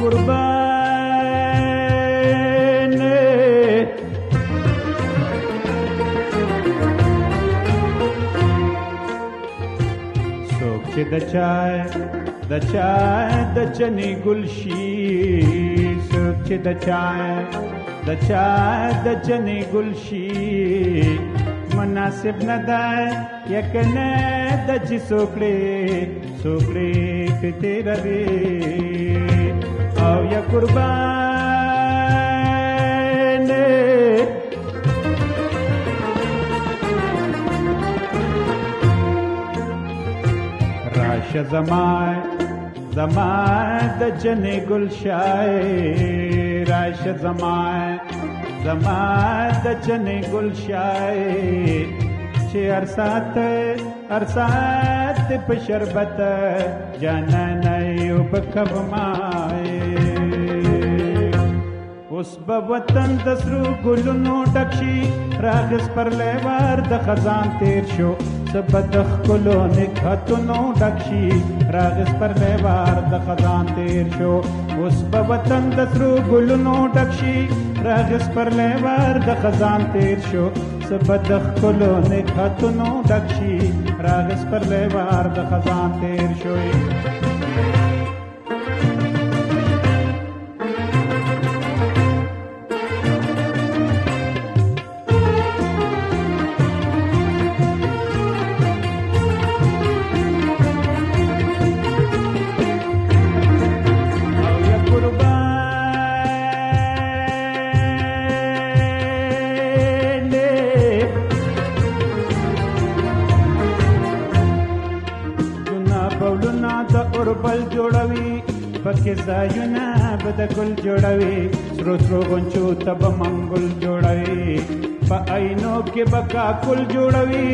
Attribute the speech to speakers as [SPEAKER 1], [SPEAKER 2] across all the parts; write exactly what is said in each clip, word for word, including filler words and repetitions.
[SPEAKER 1] قربان څوک چې د چای د چای د چنې ګل شي څوک چې د چای د چای د چنې ګل شي مناسب نه ده یکنه د چې څوکړې څوکړې په تېروي او یا قربان راشه زمای زمای د چنې ګل شای راشه زمای زمای د چنې ګل شای چې هر ساعت هر ساعت په شربت جانانه یو بکومای اوس به وطن د سرو ګلونو ډک شي راغس پر لیوار د خزان تیر شو سبا د ښکلو نکهتونو ډک شي راغس پر لیوار د خزان تیر شو اوس به وطن د سرو ګلونو ډک شي راغس پر لیوار د خزان تیر شو سبا د ښکلو نکهتونو ډک شي راغس پر لیوار د خزان تیر شوی بل جوړوي پکې ځایونه به د ګل جوړوي سرو سرو غونچو ته به منګل جوړوي په عینو کې به کاکل جوړوي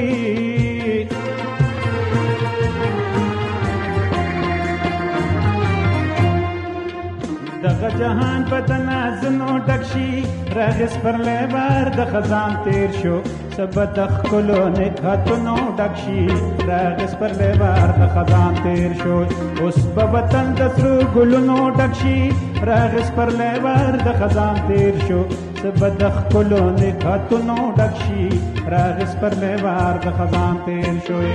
[SPEAKER 1] دغه جهان په د نازونو ډک شي راغس پر لیوار د خزان تیر شو سبا د ښکلو نکهتونو ډک شي راغس پر لیوار د خزان تیر شو اوس به وطن د سرو ګلونو ډک شي راغس پر لیوار د خزان تیر شو سبا د ښکلو نکهتونو ډک شي راغس پر لیوار د خزان تیر شوی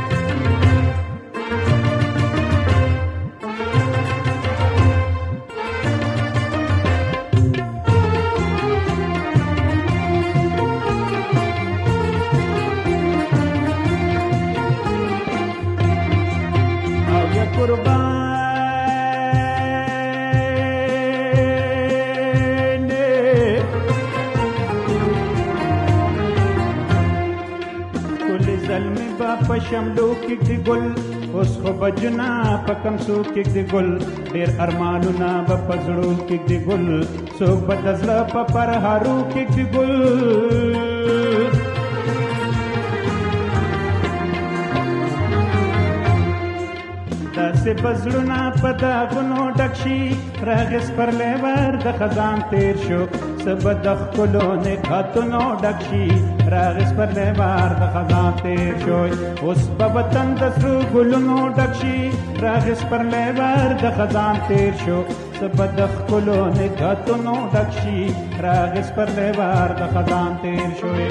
[SPEAKER 1] قربان کل ظلمی با پشملو کک دی گل اوس خو بجنا په کمسو کک دی گل ډیر ارمانونه به پزړو کک دی گل څوک به د زړه په پرهارو کک دی گل داسې بزړونه په داغونو ډک شي راغس پر لیوار د خزان تیر شو سبا د ښکلو نکهتونو ډک شي راغس پر لیوار د خزان تیر شو اوس به وطن د سرو ګلونو ډک شي راغس پر لیوار د خزان تیر شو سبا د ښکلو نکهتونو ډک شي راغس پر لیوار د خزان تیر شوی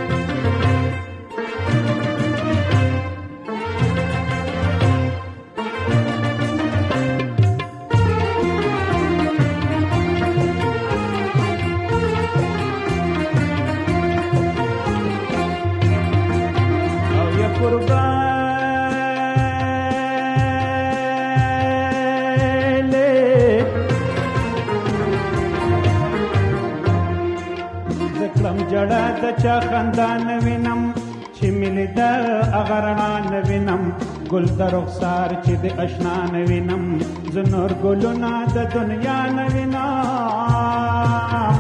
[SPEAKER 1] قربان زکلم جڑا د چا خندا نوینم چې ملي د اغرنا نوینم ګل د رخسار چې د اشنا نوینم زنور ګلونه د دنیا نوینم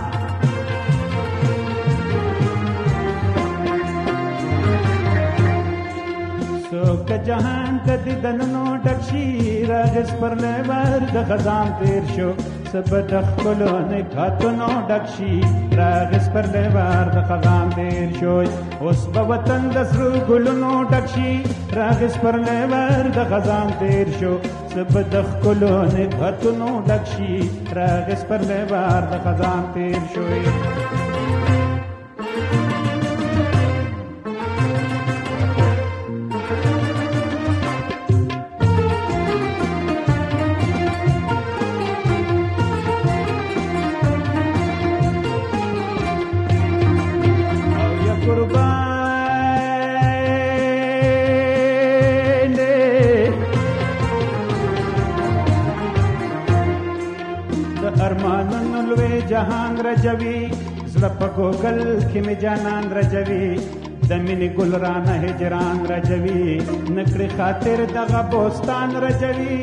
[SPEAKER 1] څوک جهان ته د دننو ډک شي راغس پر لور د خزان تیر شو سبا د ښکلو نګهتونو ډک شي راغس پر لور د خزان تیر شو اوس به وطن د سرو ګلونو ډک شي راغس پر لور د خزان تیر شو سبا د ښکلو نګهتونو ډک شي راغس پر لور د خزان تیر شو ارمانونو لوی جهان رجوي زړه په ګوګل کې مې جانان رجوي د مینې ګل رانه هجران رجوي نکړې خاطر دغه بوستان رجوي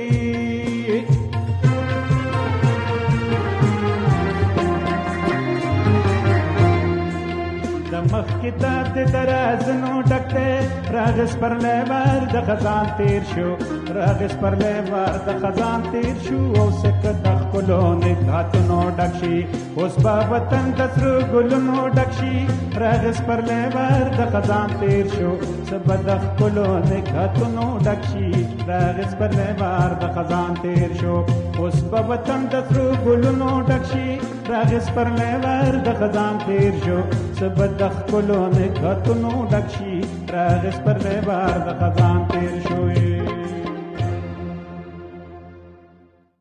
[SPEAKER 1] د مخ کتاب د درازنو ډک دی راغس پر لور د خزان تیر شو راغس پر لور د خزان تیر شو او سکه د ښکلو نګهتونو ډک شي اوس به وطن د سرو ګلونو ډک شي راغس پر لور د خزان تیر شو سبا د ښکلو نګهتونو ډک شي راغس پر لور د خزان تیر شو اوس به وطن د سرو ګلونو ډک شي راغس پر لور د خزان تیر شو سبا د ښکلو نګهتونو ډک شي راغس پر لور د خزان تیر شو